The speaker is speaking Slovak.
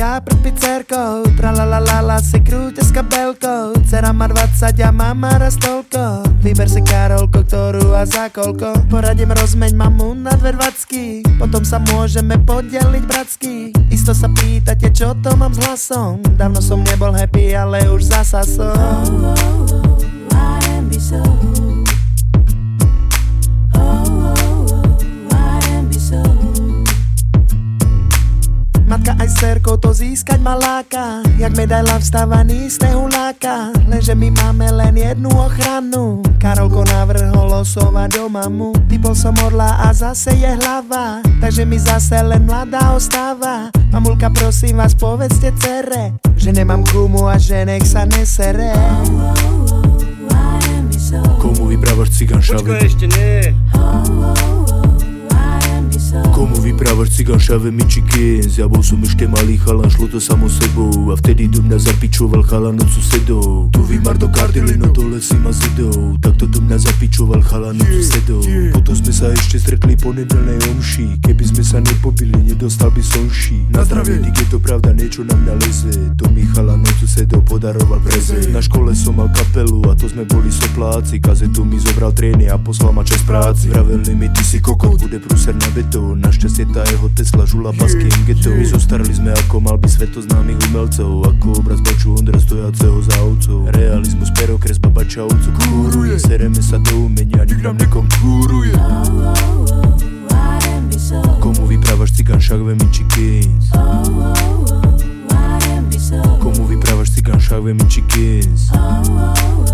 ja pred pizzerkou, tralalala si krúte s kabelkou. Dcera má 20 a mama raz toľko. Vyber si Karolko, ktorú a za koľko. Poradím, rozmeň mamu na 2,20. Potom sa môžeme podeliť bratsky. Isto sa pýtate, čo to mám s hlasom. Dávno som nebol happy, ale už zasa som. Matka aj s dcerkou to získať ma láka. Jak medaila vstávaný z nehuláka. Lenže my máme len jednu ochranu. Karolko navrhol osovať do mamu. Typol som orla a zase je hlava. Takže mi zase len mladá ostáva. Mamulka, prosím vás, povedzte dcere, že nemám gumu a že nech sa nesere. Komu vyprávaš cigán šave? Počkaj, ešte nie. Komu vyprávaš cigán šave Michikins? Ja bol som ešte malý chalan, šlo to samo sebou. A vtedy do mňa zapičoval chalan od susedov. Tu vymar do kardely, no dole si ma zedou. Takto do mňa zapičoval chalan od susedov. Potom sme sa ešte stretli po nedelnej omši. Keby sme sa nepobili, nedostal by som ší. Na zdravie, dík je to pravda, niečo na mňa leze. To mi chalan od susedov podaroval prezent. Na škole som mal kapelu a to sme boli sopláci. Kazetu mi zobral trény a poslal ma čas práci. Vraveli mi, ty si kokot, bude prúser na beton. Našťastie tá jeho Tesla žula pasky geto. My zostarali sme ako mal by svetoznámych umelcov. Ako obraz baču Ondra stojaceho za ovcov. Realizmus, perokres, baba čauco kúruje. Sereme sa do umenia, nik nám nekonkuruje. Komu vyprávaš cigán šakve Michikins? Komu vyprávaš cigán šakve Michikins?